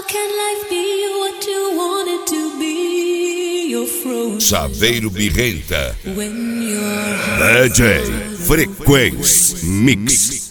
can life be what you want it to be? You're frozen. Chaveiro Birrenta. When you're DJ Frequência Mix.